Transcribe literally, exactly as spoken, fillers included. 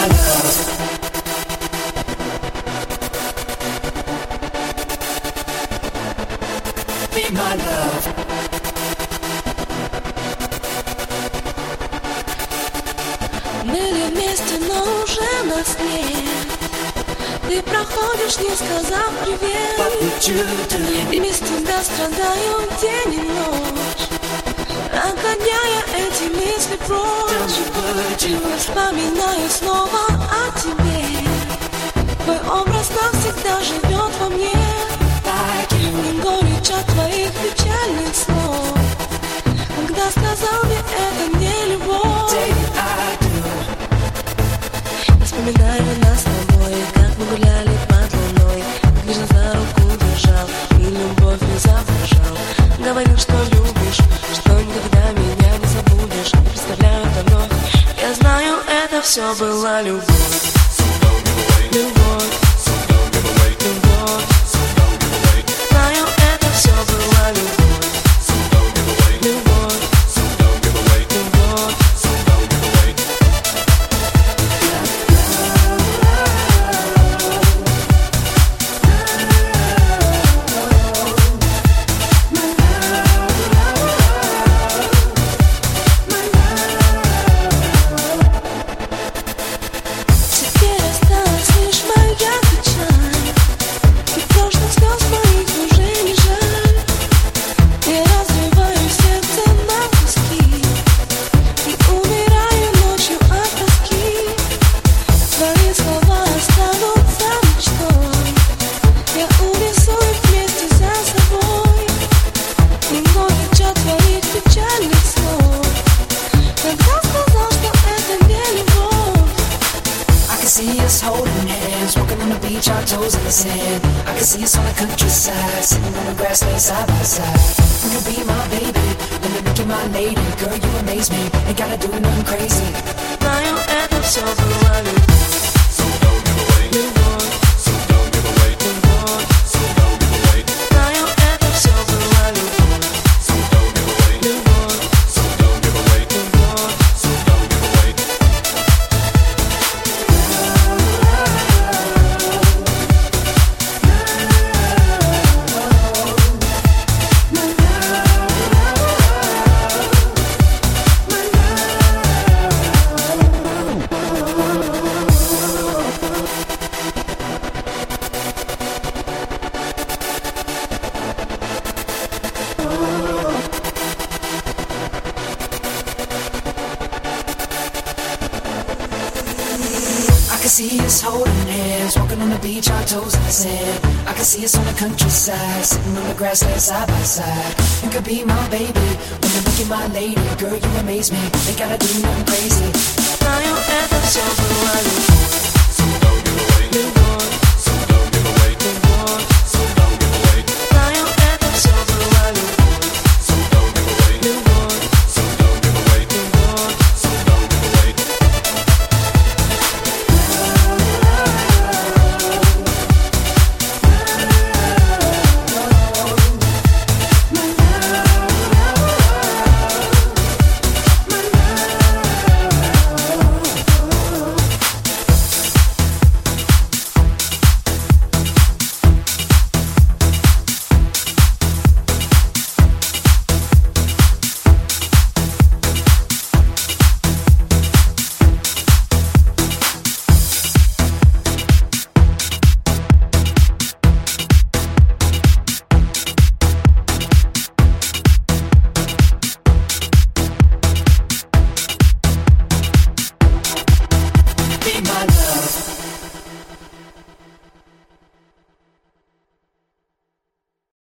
my love. Be my love. Были вместе, но уже нас нет. Ты проходишь, не сказав привет. И без тебя страдаю день и ночь, отгоняя эти мысли прочь. Вспоминаю снова о тебе. Твой образ навсегда живет во мне. И горечь от твоих печальных слов, когда сказал мне, это не любовь. Я вспоминаю нас с тобой, как мы гуляли под луной, как нежно за руку держал и любовь не изображал. Говорил, что любишь, что никогда меня не забудешь. Не представляю давно, я знаю, это все была любовь. Любовь, любовь. Знаю, это все была любовь. Любовь, любовь. Теперь осталась лишь моя печаль, и прошлых слез моих уже не жаль. Я разрываю сердце на куски и умираю ночью от тоски. Твои слова останутся мечтой, я унесу их вместе за собой. И горечь от твоих печальных слов, когда сказал, что это не любовь. I can see us holding hands, walking on the beach, our toes in the sand. I can see us on the countryside, sitting on the grassland side by side. You can be my baby, let me make you my lady. Girl, you amaze me, ain't gotta do nothing crazy. Знаю, это все была любовь. Любовь, любовь. Знаю, это все была любовь. Любовь, любовь. I can see us holding hands, walking on the beach, our toes in the sand. I can see us on the countryside, sitting on the grassland side by side. You could be my baby, let me make you my lady. Girl, you amaze me, ain't gotta do nothing crazy. Знаю, это все была любовь.